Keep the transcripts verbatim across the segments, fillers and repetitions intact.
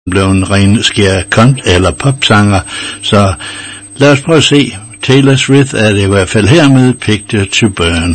blev en ren skær kont- eller popsanger, så lad os prøve at se. Taylor Swift er det i hvert fald her med Picture to Burn.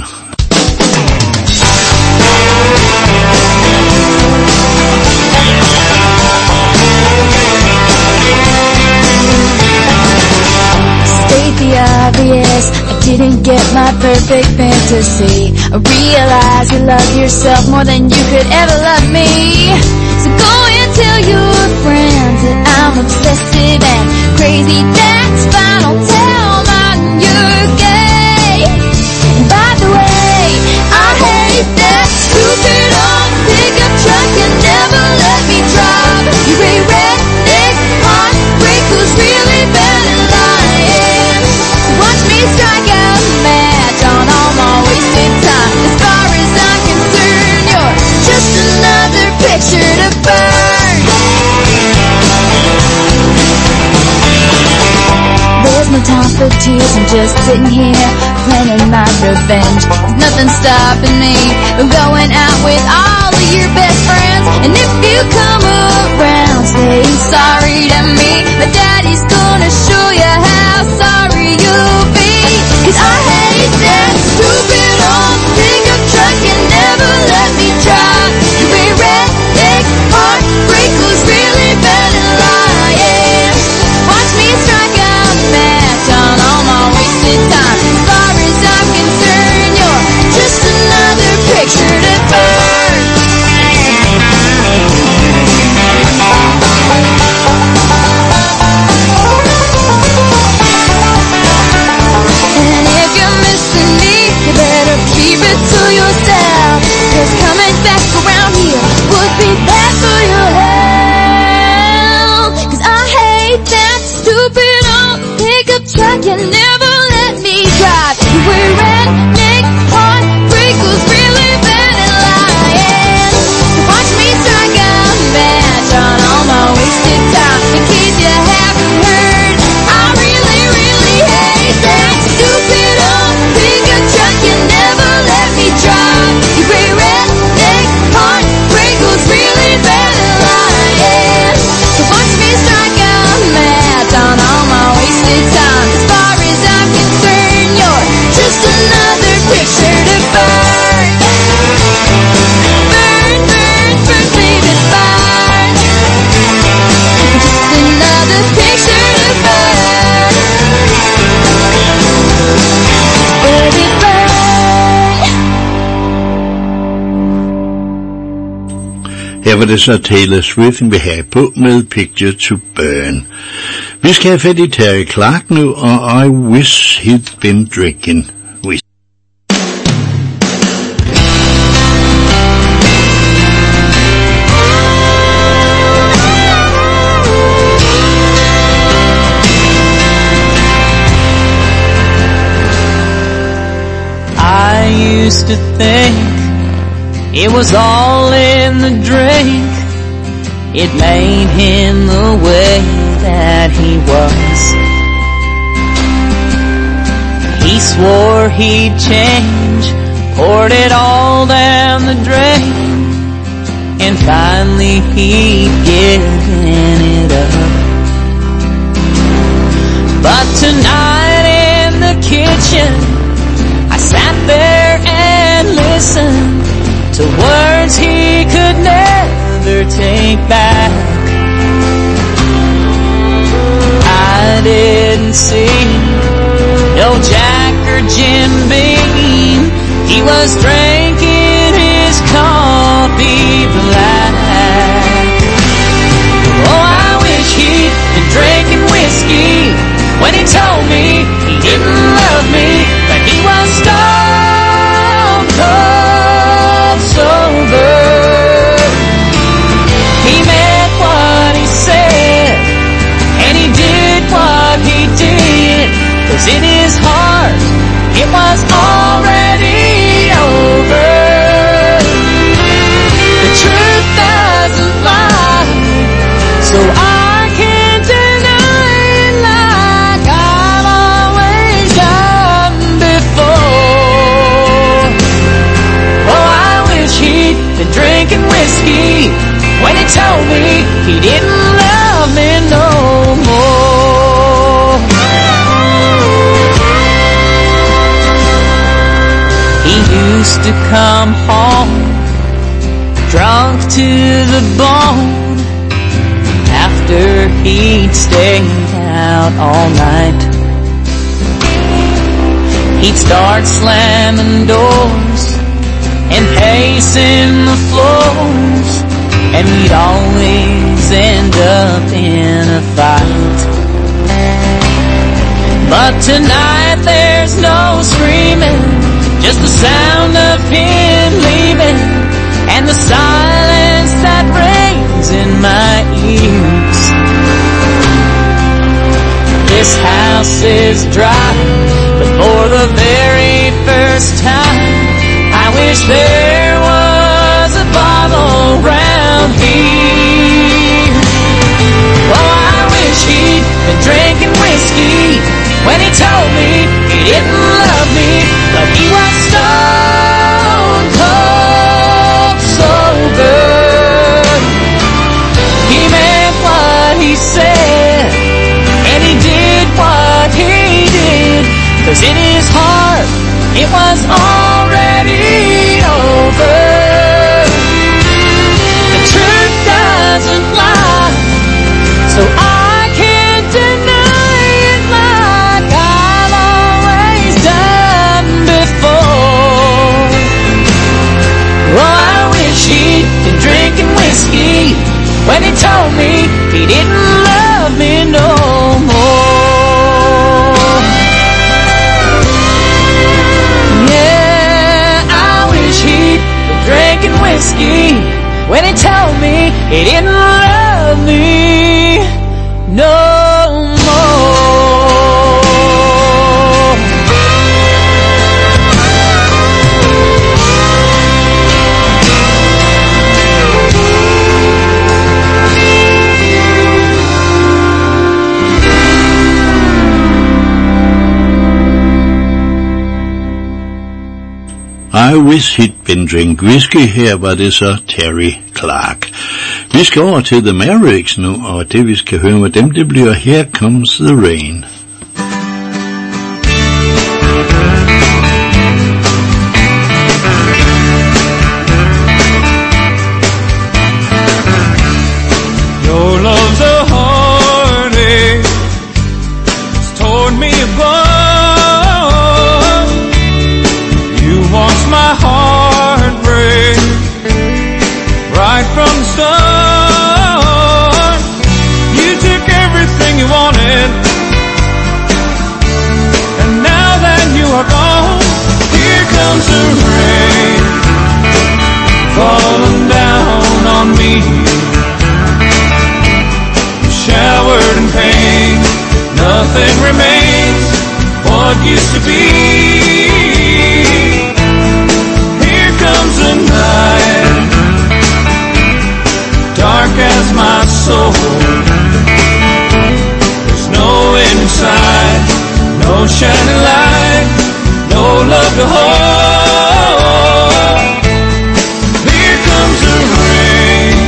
State the obvious, I didn't get my perfect fantasy. I realize you love yourself more than you could ever love me. So go and tell your friends that I'm obsessive and crazy. That's fine, I'll tell them you're gay. And by the way, I hate that stupid old pickup truck and never let me drive. You a redneck heartbreaker's really bad at lying. So watch me strike out a match on all my wasted time. As far as I'm concerned, you're just another picture to burn. There's no time for tears, I'm just sitting here planning my revenge. There's nothing stopping me from going out with all of your best friends. And if you come around saying sorry to me, my daddy's gonna show you how sorry you'll be. Cause I hate that stupid old pickup truck and never let me drive. You a redneck heartbreaker's really bad at lying. Watch me strike out a match on all my wasted time. As far as I'm concerned, you're just another picture to burn. And if you're missing me, you better keep it to yourself. Cause coming back around here would be bad for your health. Cause I hate that stupid old pickup truck and never let me drive. You were redneck heartbreakers really bad at lying. So watch me strike out a match on all my wasted time. In case you haven't heard, I really, really hate that stupid old pickup truck and never let me drive. You were redneck heartbreakers really bad at lying. So watch me strike out a match on all my wasted time. As far as I'm concerned, you're just another picture to burn. Burn, burn, burn, baby, burn. Just another picture to burn. Baby, burn. Her var det så Taylor Swift, vi har på med Picture to Burn. Vi skal have fat i Terry Clark nu, og I Wish He'd Been Drinking. Wish. I used to think it was all in the drink. It made him the way that he was. He swore he'd change, poured it all down the drain, and finally he'd given it up. But tonight in the kitchen, I sat there and listened to words he could never take back. I didn't see no Jack or Jim Beam. He was drinking his coffee black. Oh, I wish he'd been drinking whiskey when he told me he didn't love me, but he was stone cold sober. He meant what he said, and he did what he did, 'cause in his heart it was already over. used to come home drunk to the bone after he'd stayed out all night. He'd start slamming doors and pacing the floors, and we'd always end up in a fight. But tonight there's no screaming, just the sound of him leaving, and the silence that rings in my ears. This house is dry, but for the very first time, I wish there was a bottle round here. Oh, I wish he'd been drinking whiskey when he told me he didn't love me, but he was stone cold sober. He meant what he said, and he did what he did, 'cause in his heart it was already over. The truth doesn't lie, so I can't deny it like I've always done before. Oh, I wish he'd been drinking whiskey when he told me he didn't love me no more. Yeah, I wish he'd been drinking whiskey when he told me he didn't love me no more. I wish he'd been drink whisky. Her var det så Terry Clark. Vi skal over til The Mavericks nu, og det vi skal høre med dem, det bliver Here Comes the Rain. Your love's a heartache, it's torn me apart. You watched my heart break right from the start. You took everything you wanted, and now that you are gone, here comes the rain, falling down on me. Showered in pain, nothing remains what used to be. Here comes the night, dark as my soul. There's no inside, no shining light, no love to hold. Here comes the rain.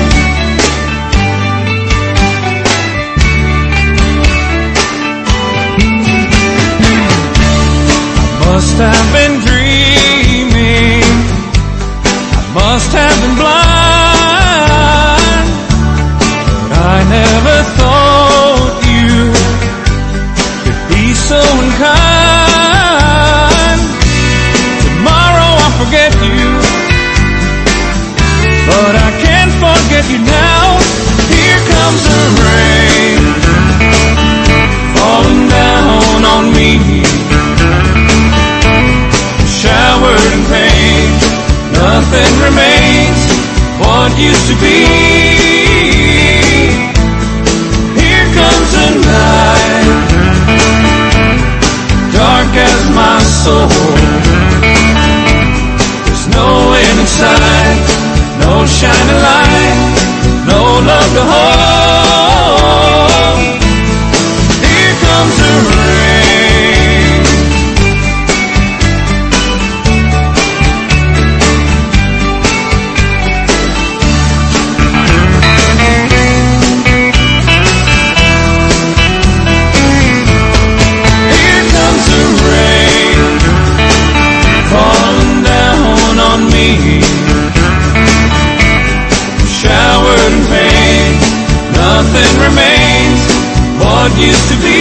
Must have been dreaming, I must have been blind, but I never thought you could be so unkind. Tomorrow I'll forget you, but I can't forget you now. Here comes the rain, falling down on me. Showered in pain, nothing remains what used to be. Here comes the night, dark as my soul. There's no end in sight, no shining light, no love to hold. Here comes the rain. nothing remains what used to be.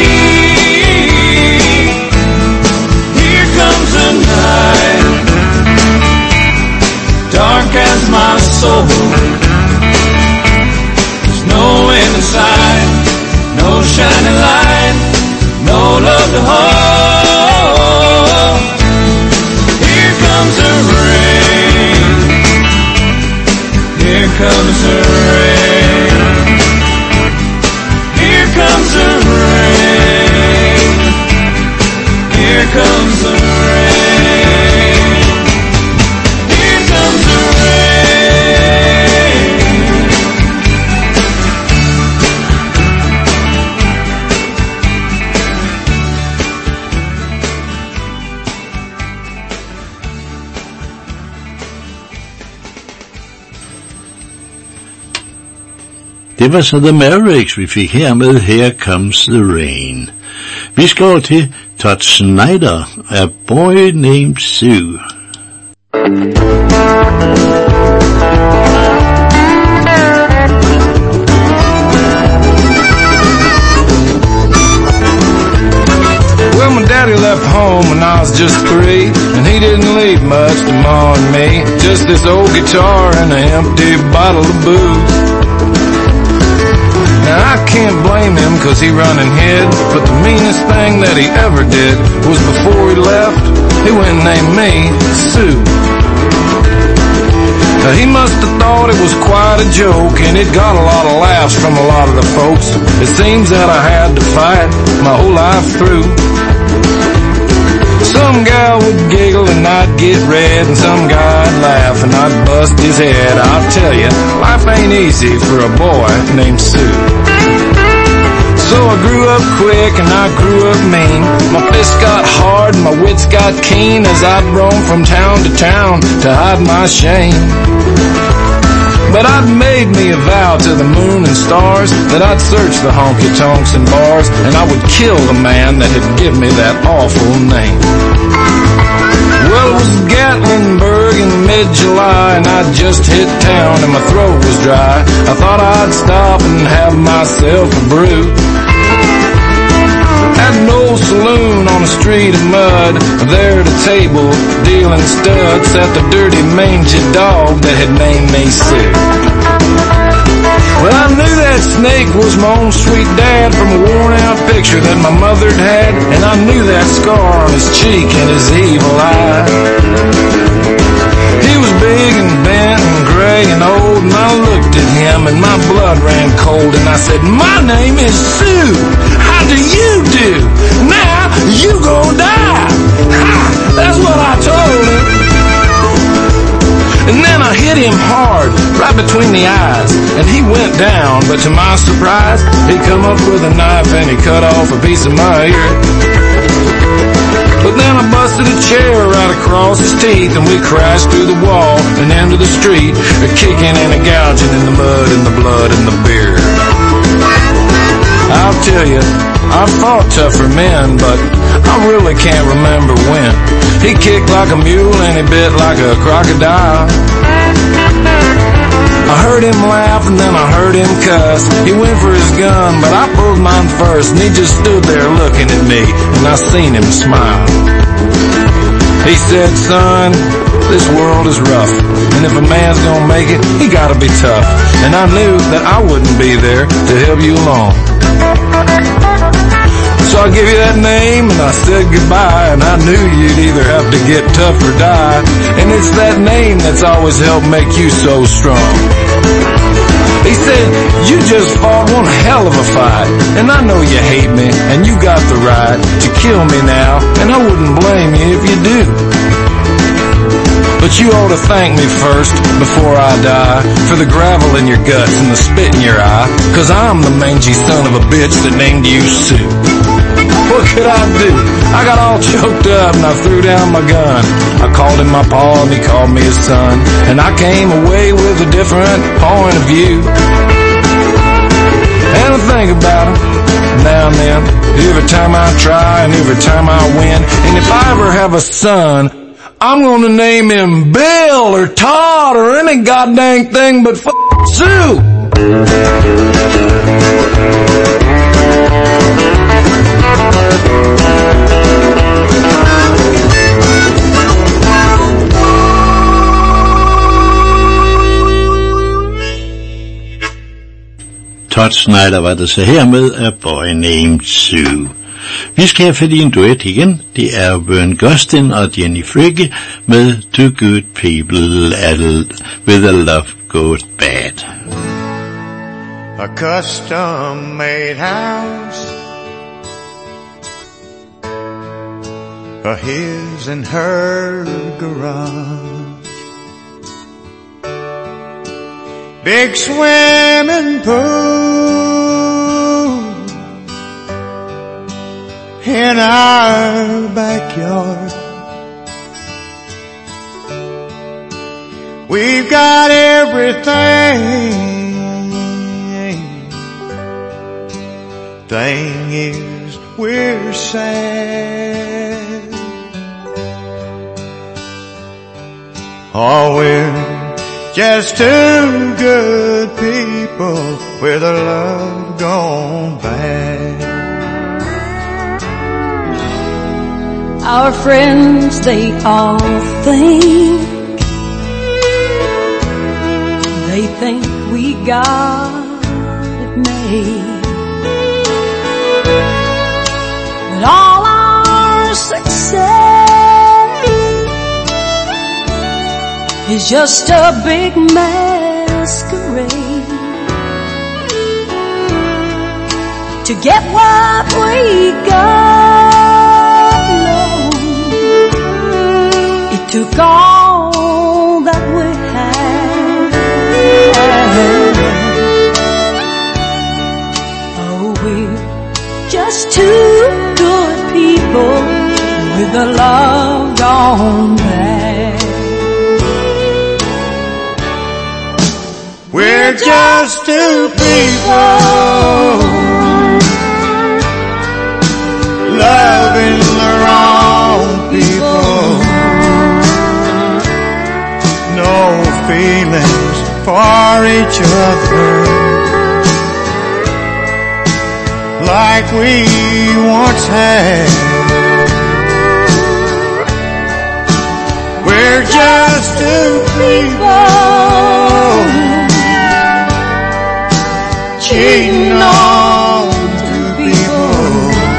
Here comes the night, dark as my soul. There's no end in sight, no shining light, no love to hold. Here comes the rain, here comes the rain, here comes the rain, here comes the rain, here comes the rain. Det var så The Mavericks, vi fik her med Here Comes the Rain. Vi skal over til Todd Snyder, A Boy Named Sue. Well, my daddy left home when I was just three, and he didn't leave much to Ma and me. Just this old guitar and an empty bottle of booze. Now I can't blame him cause he run and hid, but the meanest thing that he ever did was before he left, he went and named me Sue. Now he must have thought it was quite a joke, and it got a lot of laughs from a lot of the folks. It seems that I had to fight my whole life through. Some gal would giggle and I'd get red, and some guy'd laugh and I'd bust his head. I'll tell you, life ain't easy for a boy named Sue. So I grew up quick and I grew up mean. My fists got hard and my wits got keen as I'd roam from town to town to hide my shame. But I'd made me a vow to the moon and stars that I'd search the honky-tonks and bars, and I would kill the man that had given me that awful name. Well, it was Gatlinburg in mid-July, and I'd just hit town and my throat was dry. I thought I'd stop and have myself a brew at an old saloon on a street of mud. There at a table, dealing studs, sat the dirty mangy dog that had named me Sue. Well, I knew that snake was my own sweet dad from a worn-out picture that my mother'd had, and I knew that scar on his cheek and his evil eye. He was big and bent and gray and old, and I looked at him and my blood ran cold, and I said, "My name is Sue. How do you do? Now you gon' die." Ha! That's what I told him. And then I hit him hard, right between the eyes, and he went down, but to my surprise, he come up with a knife and he cut off a piece of my ear. But then I busted a chair right across his teeth, and we crashed through the wall and into the street, kicking and a gouging in the mud and the blood and the beer. I'll tell you, I've fought tougher men, but I really can't remember when. He kicked like a mule and he bit like a crocodile. I heard him laugh and then I heard him cuss. He went for his gun, but I pulled mine first, and he just stood there looking at me, and I seen him smile. He said, "Son, this world is rough, and if a man's gonna make it, he gotta be tough." And I knew that I wouldn't be there to help you along. So I gave you that name and I said goodbye, and I knew you'd either have to get tough or die. And it's that name that's always helped make you so strong. He said, "You just fought one hell of a fight, and I know you hate me, and you got the right to kill me now, and I wouldn't blame you if you do. But you ought to thank me first, before I die, for the gravel in your guts and the spit in your eye, 'cause I'm the mangy son of a bitch that named you Sue." What could I do? I got all choked up and I threw down my gun. I called him my pa and he called me his son, and I came away with a different point of view. And I think about him now and then, every time I try and every time I win. And if I ever have a son, I'm gonna name him Bill or Todd or any goddamn thing but f*** Sue. Todd Snyder var det så her med A Boy Named Sue. Vi skal have fat i en duet igen. Det er Vern Gosdin og Jenny Fricke med Two Good People with a Love Goes Bad. A custom-made house, a his and her garage, big swimming pool in our backyard. We've got everything. Thing is, we're sad. Oh, we're just two good people with a love gone bad. Our friends, they all think, they think we got it made. But all our success is just a big masquerade to get what we got. No, it took all that we had. Oh, we're just two good people with a love gone bad. We're just two people loving the wrong people. No feelings for each other like we once had. We're just two people cheating on two people.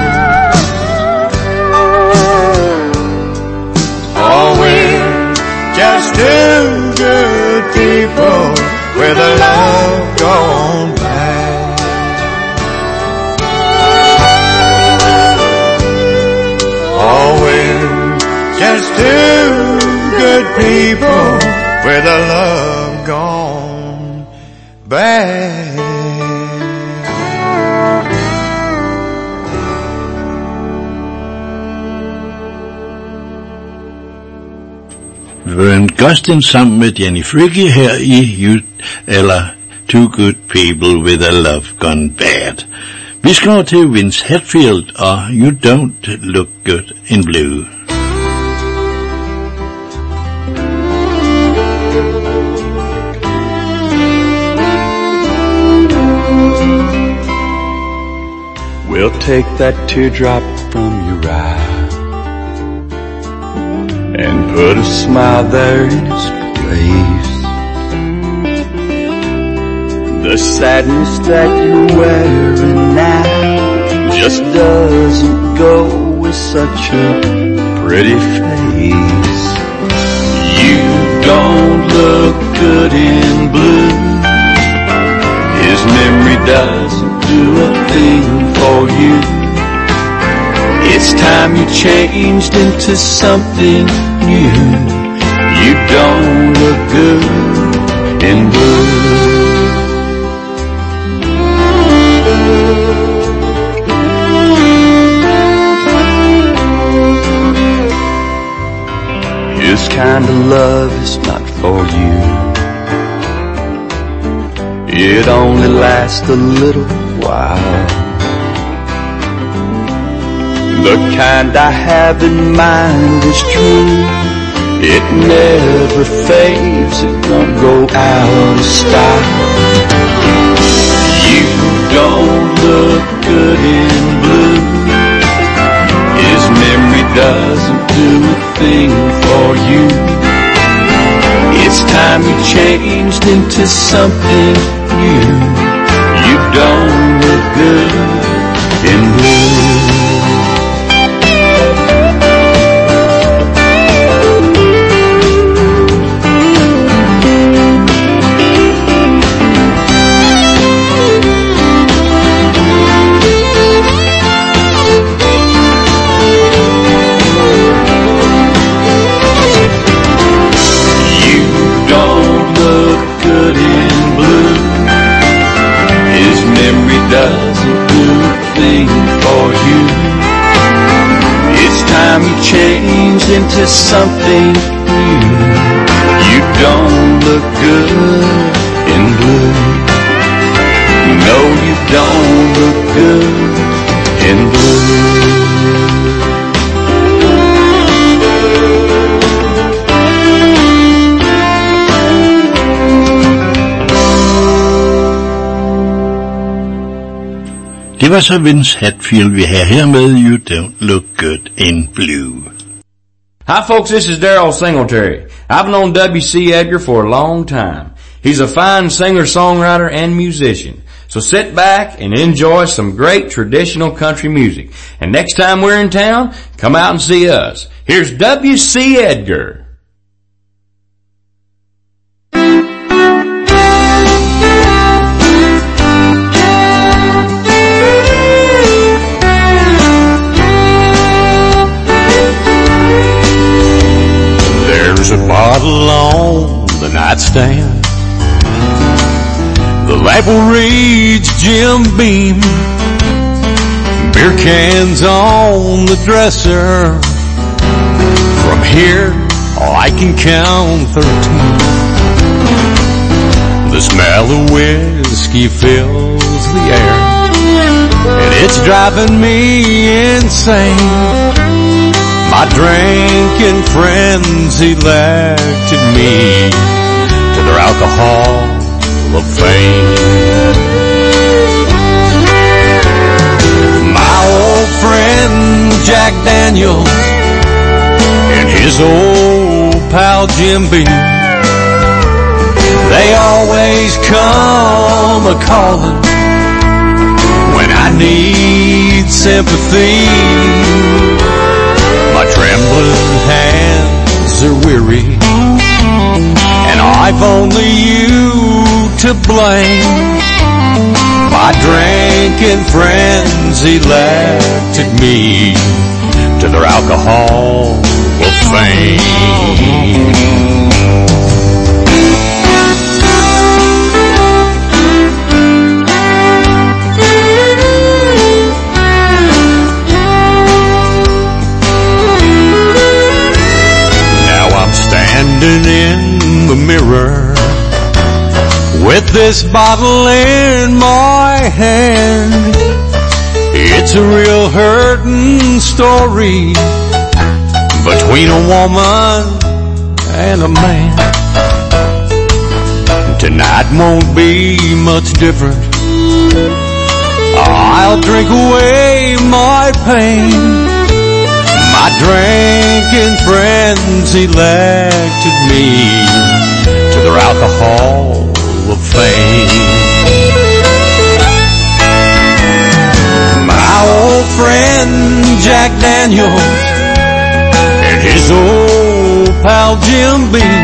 Oh, we're just two good people with a love gone bad. Oh, we're just two good people with a love gone bad. Vern Gosdin sammen med Jenny Fricke her i You, eller Two Good People with a Love Gone Bad. Vi skal over til Vince Hetfield og You Don't Look Good in Blue. We'll take that teardrop from your eye and put a smile there in its place. The sadness that you're wearing now just doesn't go with such a pretty face. You don't look good in blue. His memory doesn't do a thing for you. It's time you changed into something new. You don't look good in blue. His kind of love is not for you. It only lasts a little while. The kind I have in mind is true. It never fades, it won't go out of style. You don't look good in blue. His memory doesn't do a thing for you. It's time you changed into something new. You don't good thing for you. It's time you changed into something new. You don't look good in blue. No, you don't look good in blue. Det var så Vince Hetfield, vi har her med You Don't Look Good in Blue. Hi folks, this is Darryl Singletary. I've known W C. Edgar for a long time. He's a fine singer-songwriter and musician. So sit back and enjoy some great traditional country music. And next time we're in town, come out and see us. Here's W C. Edgar. There's a bottle on the nightstand. The label reads Jim Beam. Beer cans on the dresser. From here, I can count thirteen. The smell of whiskey fills the air, and it's driving me insane. My drinking friends elected me to their alcohol of fame. My old friend Jack Daniels and his old pal Jim Beam, they always come a-calling when I need sympathy. My trembling hands are weary, and I've only you to blame. My drinking friends elected me to their alcohol of fame. Standing in the mirror with this bottle in my hand, it's a real hurting story between a woman and a man. Tonight won't be much different. I'll drink away my pain. My drinking friends elected me to their alcohol of fame. My old friend Jack Daniels and his old pal Jim Beam,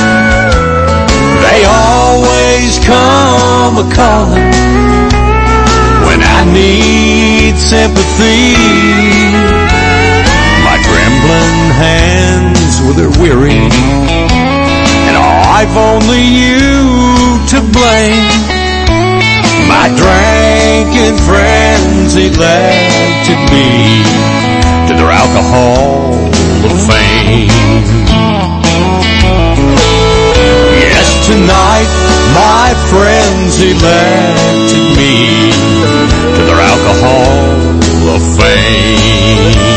they always come a-calling when I need sympathy. Trembling hands were their weary, and I've only you to blame. My drinking friends elected me to their alcohol of fame. Yes, tonight my friends elected me to their alcohol of fame.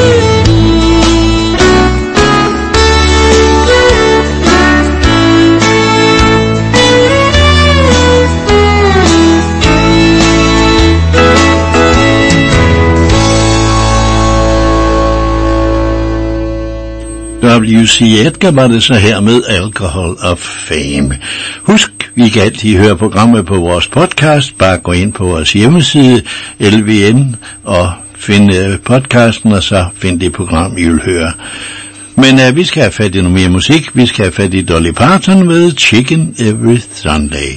W C. Edgar var det så her med Alcohol of Fame. Husk, vi kan altid høre programmet på vores podcast. Bare gå ind på vores hjemmeside L V N og finde podcasten, og så find det program, I vil høre. Men uh, vi skal have fat i noget mere musik. Vi skal have fat i Dolly Parton med Chicken Every Sunday.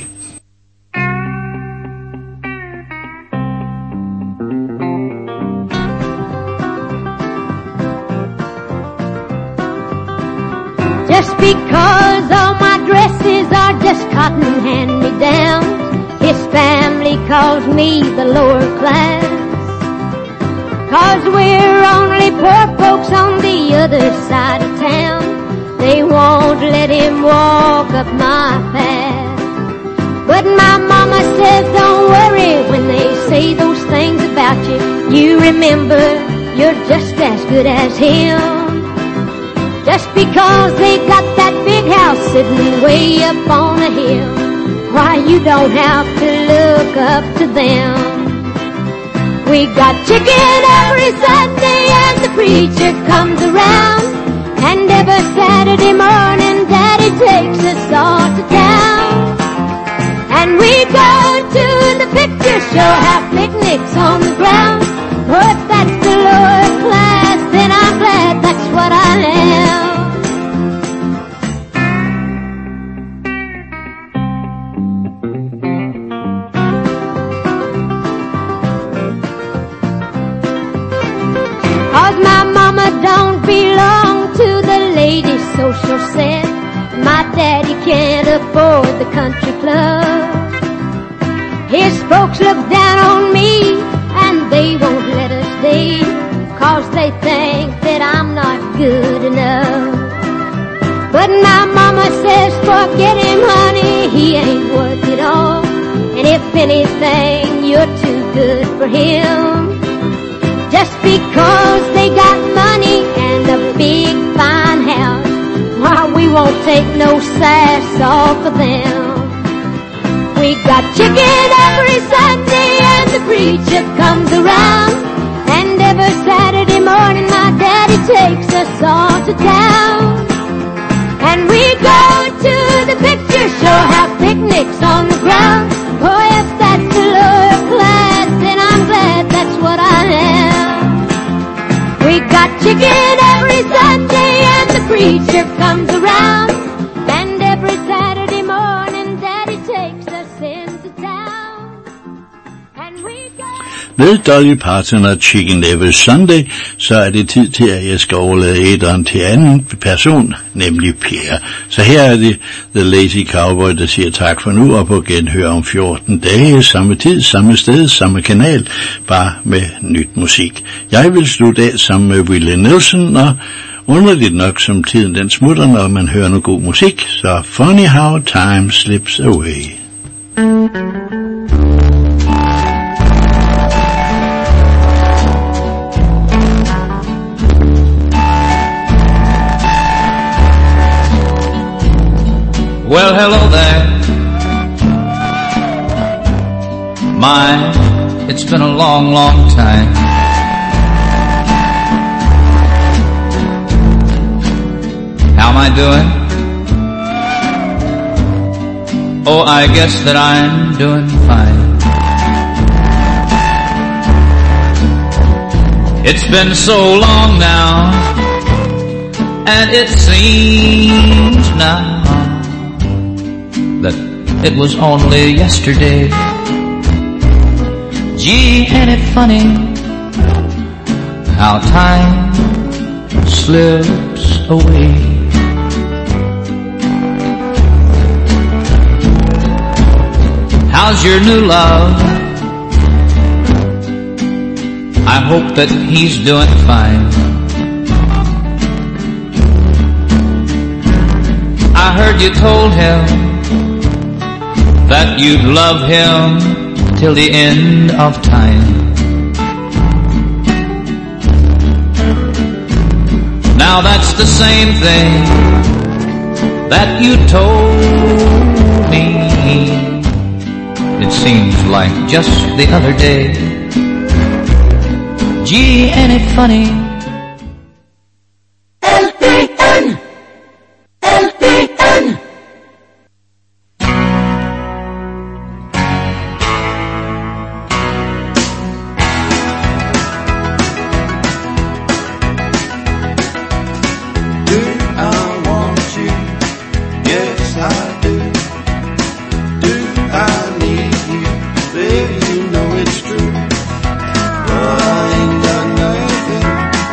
Just because all my dresses are just cotton hand-me-downs, history family calls me the lower class, 'cause we're only poor folks on the other side of town. They won't let him walk up my path. But my mama says don't worry when they say those things about you. You remember you're just as good as him. Just because they got that big house sitting way up on a hill, why you don't have to look up to them. We got chicken every Sunday and the preacher comes around, and every Saturday morning Daddy takes us all to town. And we go to the picture show, have picnics on the ground. Oh, if that's the lower class, then I'm glad that's what I am. Cause my mama don't belong to the ladies' social set. My daddy can't afford the country club. His folks look down on me and they won't let us date, 'cause they think that I'm not good enough. But my mama says forget him, honey, he ain't worth it all. And if anything, you're too good for him. Just because they got money and a big fine house, why we won't take no sass off of them. We got chicken every Sunday and the preacher comes around, and every Saturday morning my daddy takes us all to town. And we go to the picture show, have picnics on the ground. Oh, if that's the lower class, then I'm glad that's what I am. We got chicken every Sunday and the preacher comes around, and every Saturday morning Daddy takes us into town. And we go... Med Dolly Parton og Chicken Every Sunday, så er det tid til, at jeg skal overlade æderen til anden person, nemlig Per. Så her er det The Lazy Cowboy, der siger tak for nu, og på genhør om fjorten dage, samme tid, samme sted, samme kanal, bare med nyt musik. Jeg vil slutte af sammen med Willie Nelson, og underligt nok som tiden den smutter, når man hører noget god musik, så funny how time slips away. Well, hello there. My, it's been a long, long time. How am I doing? Oh, I guess that I'm doing fine. It's been so long now, and it seems now that it was only yesterday. Gee, ain't it funny how time slips away? How's your new love? I hope that he's doing fine. I heard you told him that you'd love him till the end of time. Now that's the same thing that you told me. It seems like just the other day. Gee, ain't it funny? L P N L P N Do I want you? Yes, I do. Do I need you? Baby, you know it's true. Well, I ain't got nothing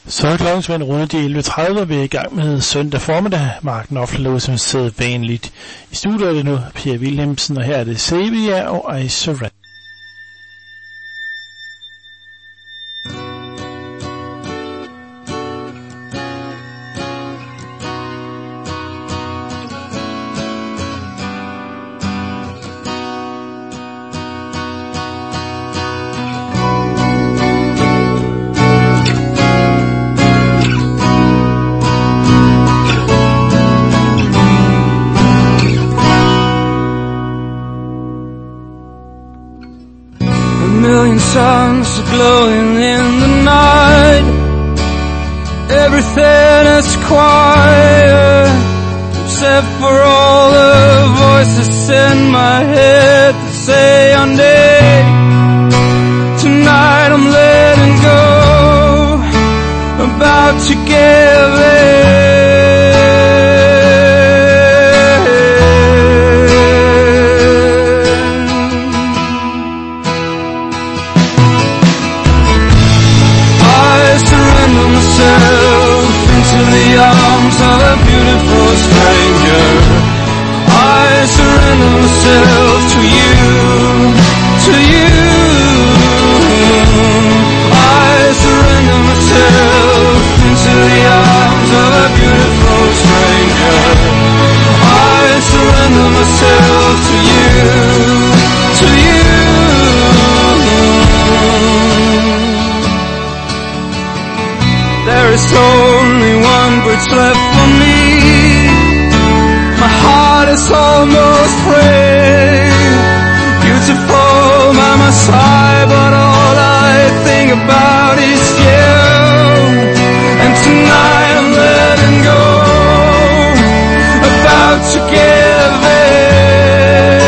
Så er klokken som en runde de elleve tredive, vi er i gang med søndag formiddag. Mark Knopfler som sidder vanligt i studiet, er det nu Pierre Wilhelmsen, og her er det Sevilla og I Surrender. Suns are glowing in the night. Everything is quiet except for all the voices in my head that say one day tonight I'm letting go, about to give in. Into the arms of a beautiful stranger, I surrender myself to you, to you. I surrender myself into the arms of a beautiful stranger. I surrender myself to you, to you. There is only one bridge left for me. My heart is almost free. Beautiful by my side, but all I think about is you. And tonight I'm letting go, about to give in.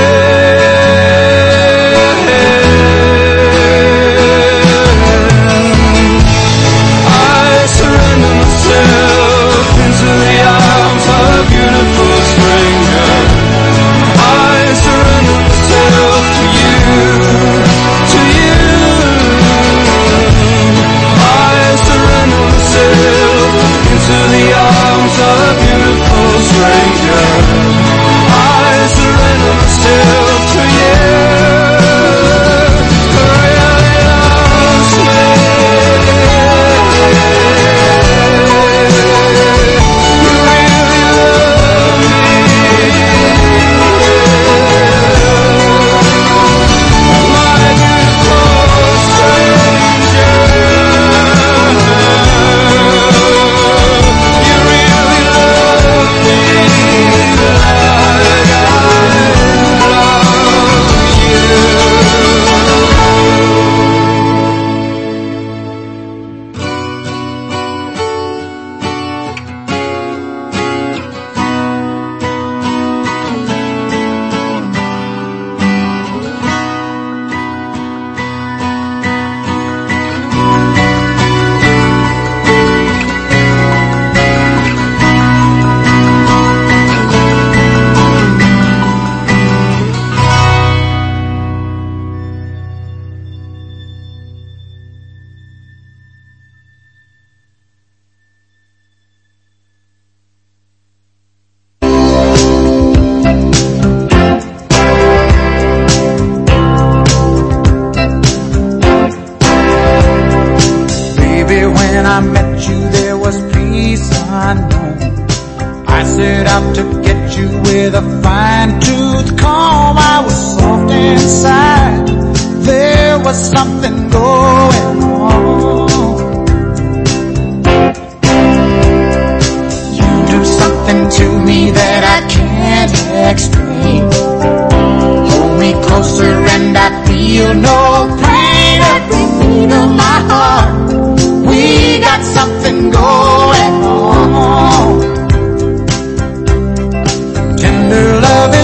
Into the arms of a beautiful stranger, I surrender myself to you, to you. I surrender myself into the arms of a beautiful stranger. I surrender myself to you.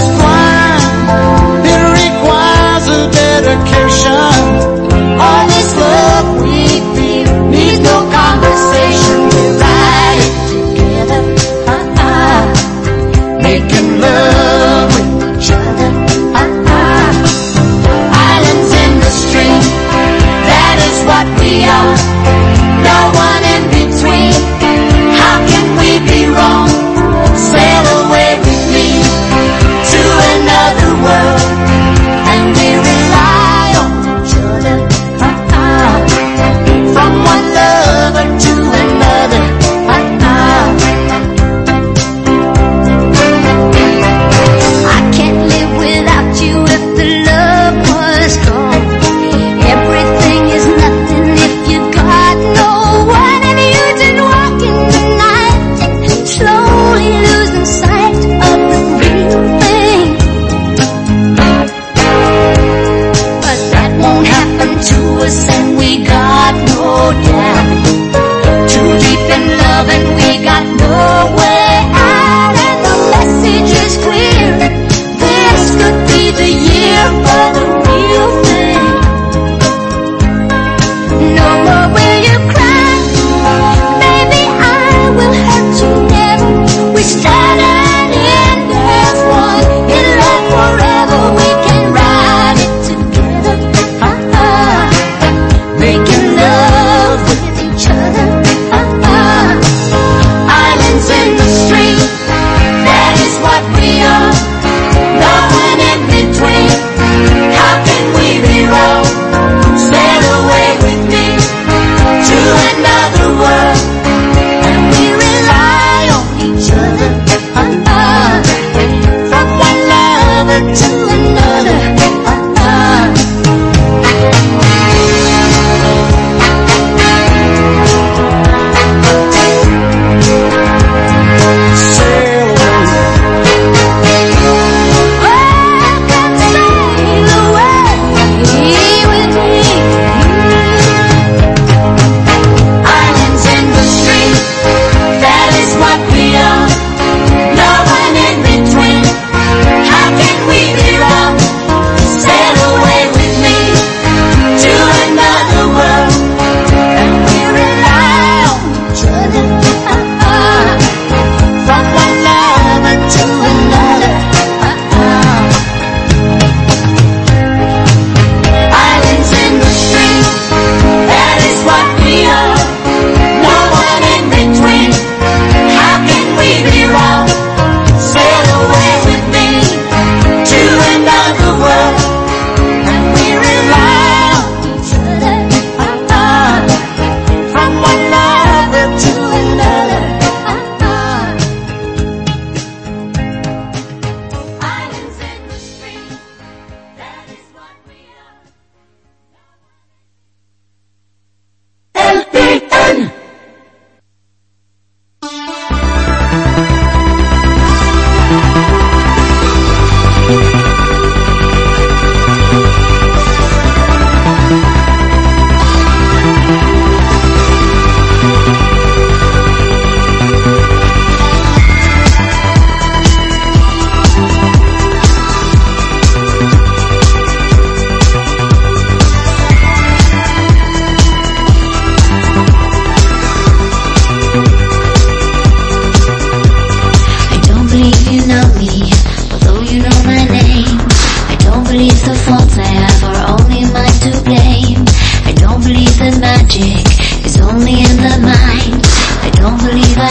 All this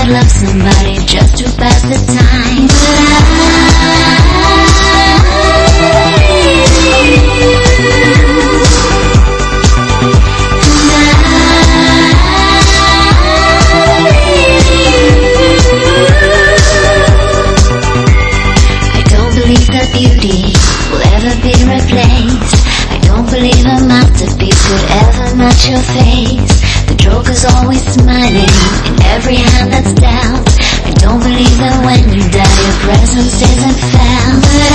I'd love somebody just to pass the time. But I don't believe that beauty will ever be replaced. I don't believe a masterpiece could ever match your face. The Joker's always smiling in every hand that's dealt. I don't believe that when you die your presence isn't felt. But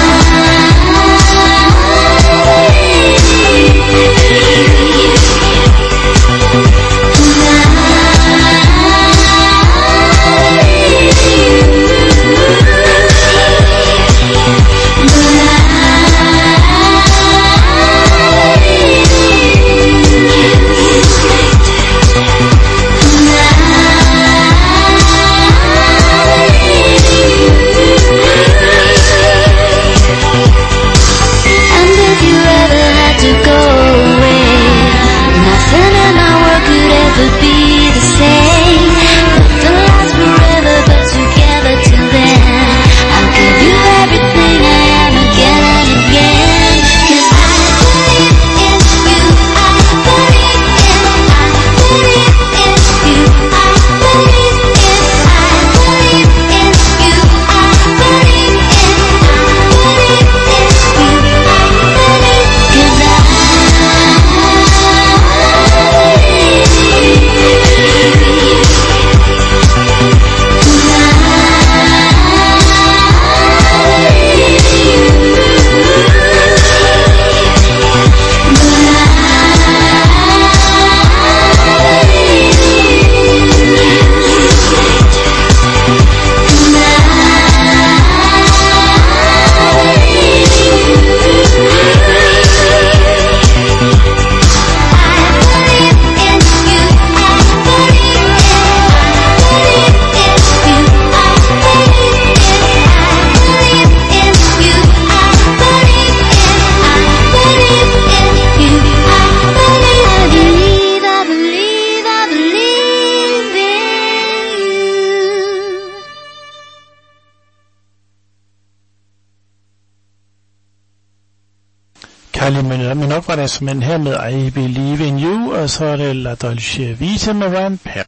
Men nok var det som en her med I Believe in You, og så er det La Dolce Vita med Ryan Perry.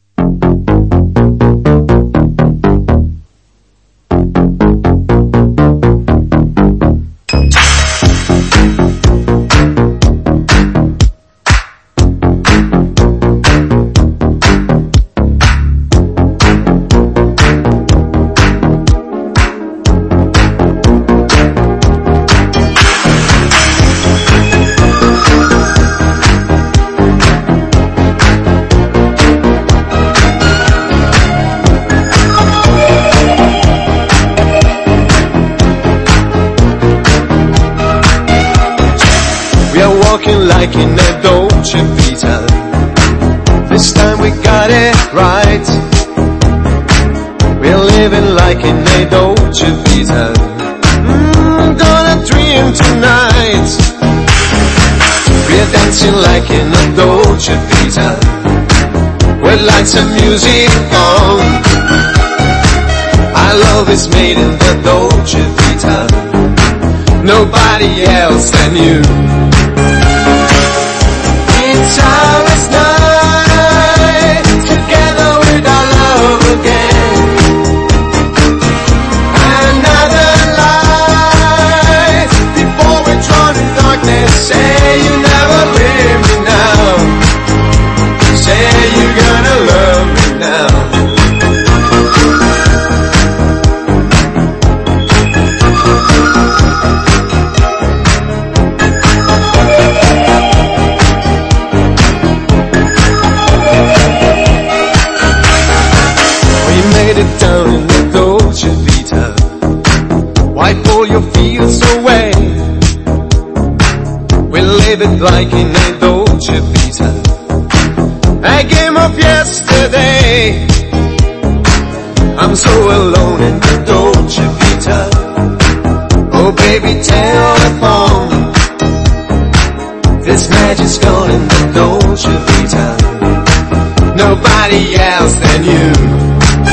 Like in a Dolce Vita, this time we got it right. We're living like in a Dolce Vita. Mm, gonna dream tonight. We're dancing like in a Dolce Vita, with lights and music on. Our love is made in the Dolce Vita, nobody else than you. It's ours night, together with our love again. Another light, before we're drawn in darkness. Say you never leave me now. Say you're gonna love me now. It down in the Dolce Vita, wipe all your fears away. We'll live it like in a Dolce Vita, a game of yesterday. I'm so alone in the Dolce Vita. Oh baby, telephone, this magic's gone in the Dolce Vita, nobody else than you.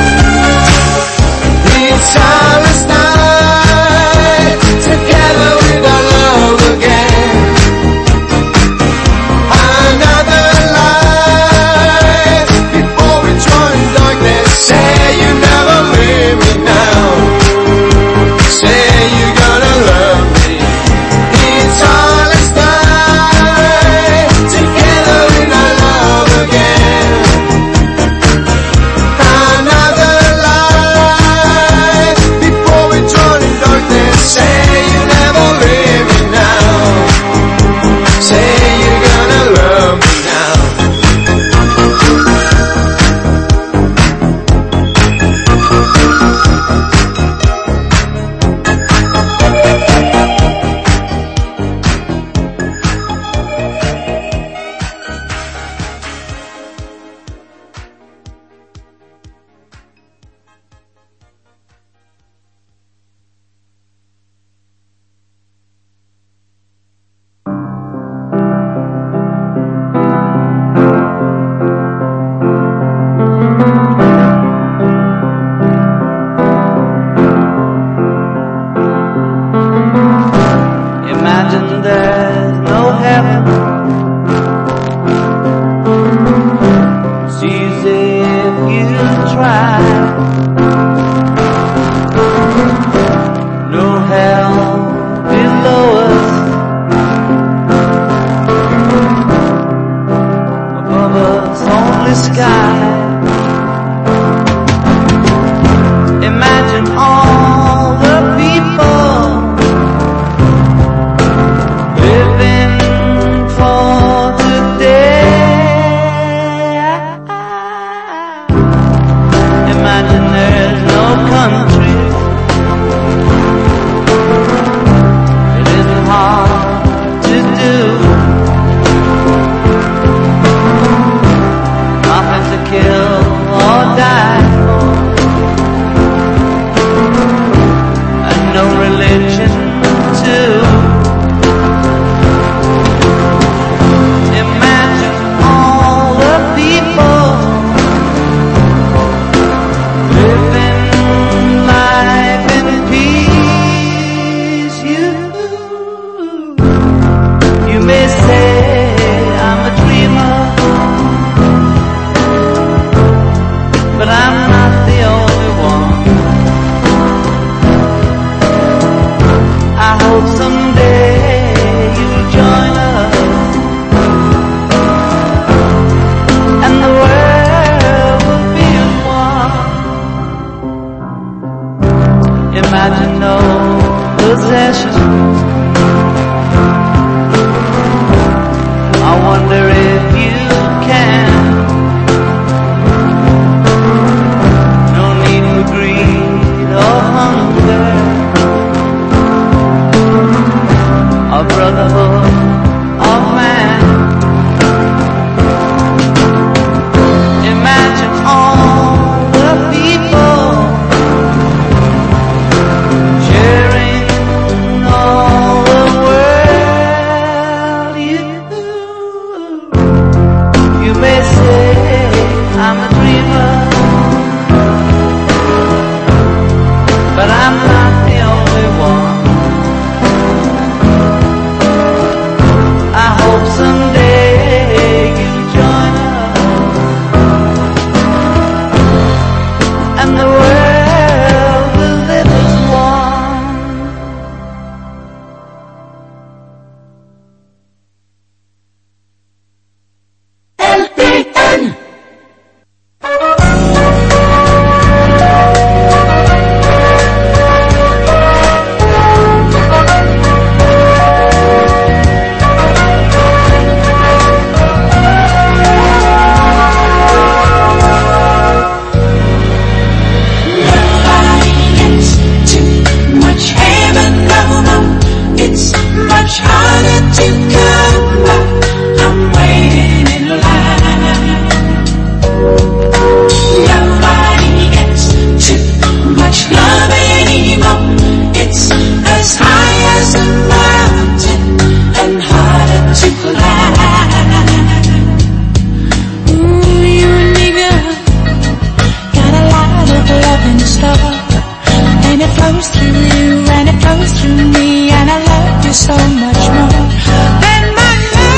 possession. I wonder if you can. No need for greed or hunger, or brotherhood of man. Imagine all the people sharing all the world. You, you may say I'm a dreamer, but I'm not the only one. I hope someday you'll join us, and the world will live as one. L P N. Nobody gets too much heaven, no, no. It's much harder to come by. I'm waiting in line. Nobody gets too much love anymore. It's as high as a mountain and harder to climb. Ooh, you and me, girl, got a lot of love in store, and it flows through you, and it flows through me, and I love you so much more than my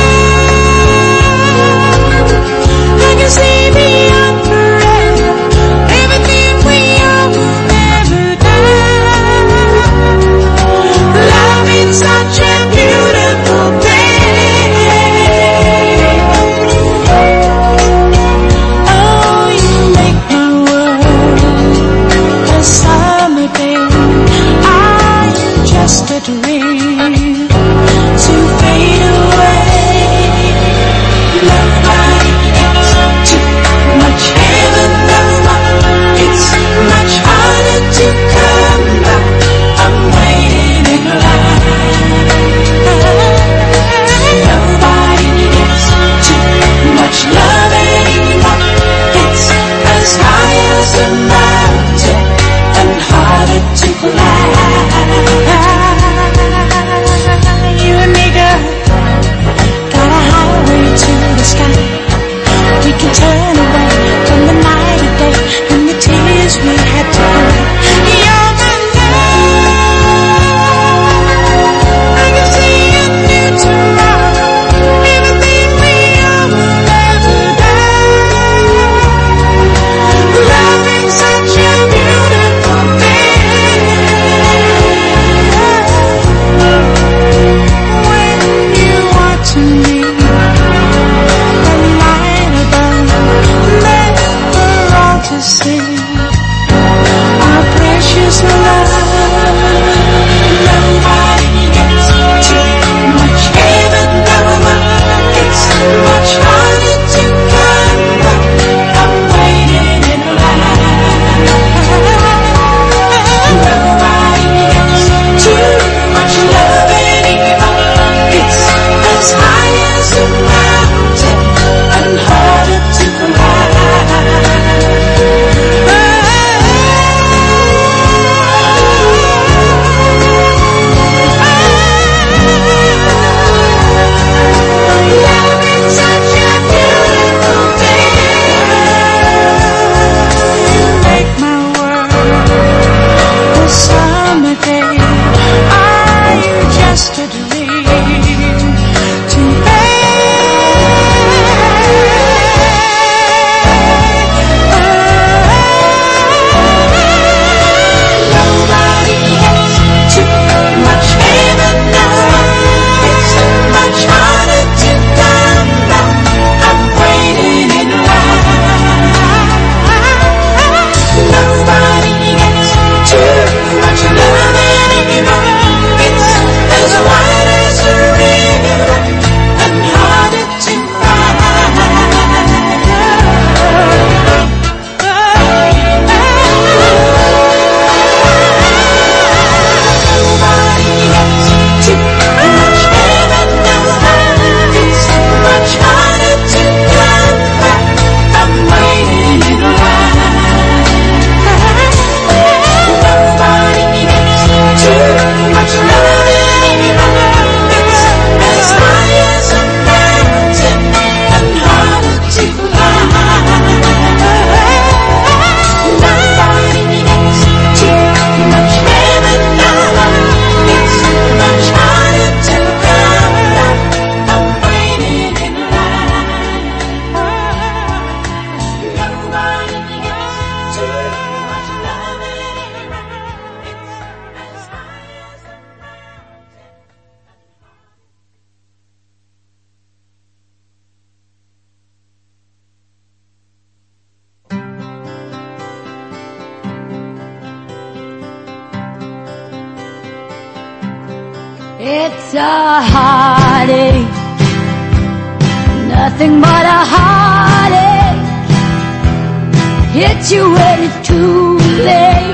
love. I can see beyond forever, everything we are will never die. Love is such a beautiful thing. Oh, you make my world a summer day. Are you just a dream? It's a heartache, nothing but a heartache. Hits you when it's too late,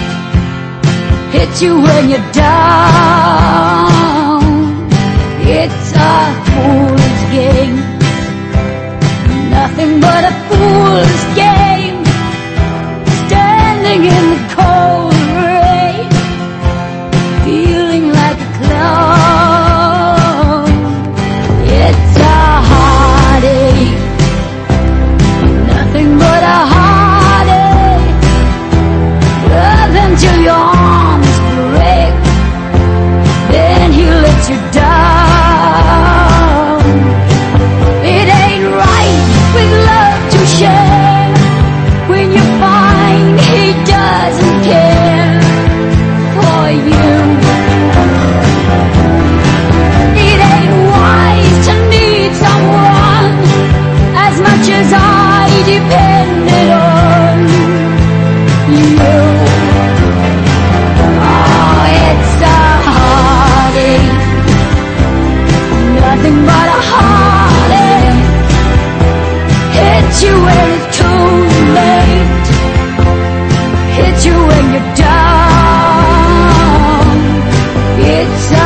hits you when you're down. It's a fool's game, nothing but a fool's game. Standing in the cold rain, feeling like a clown. It's a heartache, nothing but a heartache. Love until your arms break, then he lets you down. It ain't right with love to share when you find he doesn't care for you. It ain't wise to need someone as much as I depended on you. Oh, it's a heartache, nothing but a heartache. Hits you when it's too late, hits you when you're down. It's a